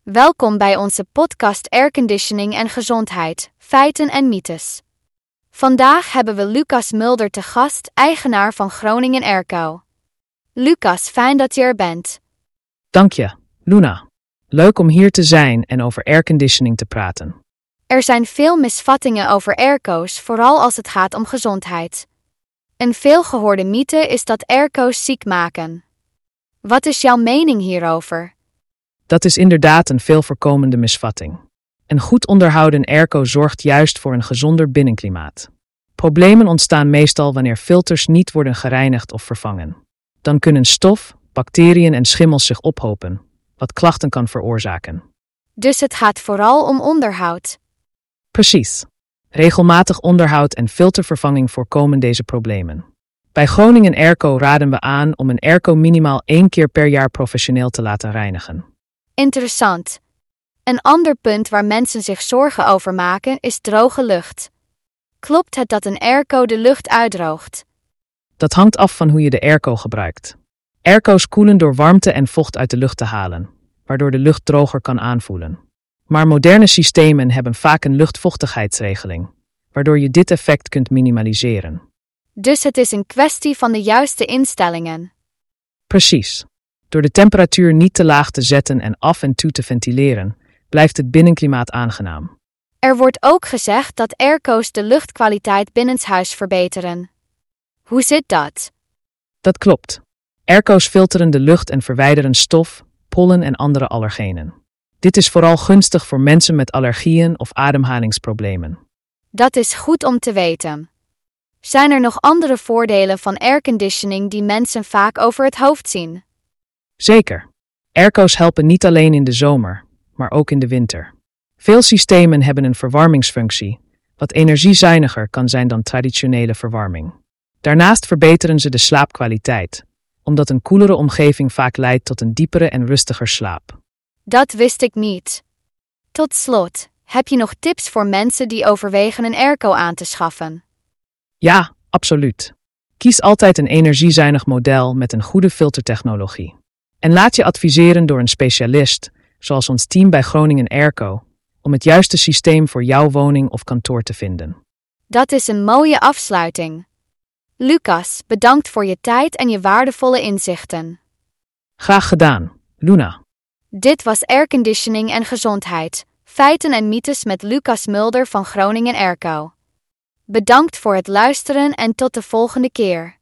Welkom bij onze podcast Airconditioning en Gezondheid, Feiten en Mythes. Vandaag hebben we Lucas Mulder te gast, eigenaar van Groningen Airco. Lucas, fijn dat je er bent. Dank je, Luna. Leuk om hier te zijn en over airconditioning te praten. Er zijn veel misvattingen over airco's, vooral als het gaat om gezondheid. Een veelgehoorde mythe is dat airco's ziek maken. Wat is jouw mening hierover? Dat is inderdaad een veel voorkomende misvatting. Een goed onderhouden airco zorgt juist voor een gezonder binnenklimaat. Problemen ontstaan meestal wanneer filters niet worden gereinigd of vervangen. Dan kunnen stof, bacteriën en schimmels zich ophopen, wat klachten kan veroorzaken. Dus het gaat vooral om onderhoud. Precies. Regelmatig onderhoud en filtervervanging voorkomen deze problemen. Bij Groningen Airco raden we aan om een airco minimaal 1 keer per jaar professioneel te laten reinigen. Interessant. Een ander punt waar mensen zich zorgen over maken is droge lucht. Klopt het dat een airco de lucht uitdroogt? Dat hangt af van hoe je de airco gebruikt. Airco's koelen door warmte en vocht uit de lucht te halen, waardoor de lucht droger kan aanvoelen. Maar moderne systemen hebben vaak een luchtvochtigheidsregeling, waardoor je dit effect kunt minimaliseren. Dus het is een kwestie van de juiste instellingen. Precies. Door de temperatuur niet te laag te zetten en af en toe te ventileren, blijft het binnenklimaat aangenaam. Er wordt ook gezegd dat airco's de luchtkwaliteit binnenshuis verbeteren. Hoe zit dat? Dat klopt. Airco's filteren de lucht en verwijderen stof, pollen en andere allergenen. Dit is vooral gunstig voor mensen met allergieën of ademhalingsproblemen. Dat is goed om te weten. Zijn er nog andere voordelen van airconditioning die mensen vaak over het hoofd zien? Zeker. Airco's helpen niet alleen in de zomer, maar ook in de winter. Veel systemen hebben een verwarmingsfunctie, wat energiezuiniger kan zijn dan traditionele verwarming. Daarnaast verbeteren ze de slaapkwaliteit, omdat een koelere omgeving vaak leidt tot een diepere en rustiger slaap. Dat wist ik niet. Tot slot, heb je nog tips voor mensen die overwegen een airco aan te schaffen? Ja, absoluut. Kies altijd een energiezuinig model met een goede filtertechnologie. En laat je adviseren door een specialist, zoals ons team bij Groningen Airco, om het juiste systeem voor jouw woning of kantoor te vinden. Dat is een mooie afsluiting. Lucas, bedankt voor je tijd en je waardevolle inzichten. Graag gedaan, Luna. Dit was Airconditioning en Gezondheid, Feiten en Mythes met Lucas Mulder van Groningen Airco. Bedankt voor het luisteren en tot de volgende keer.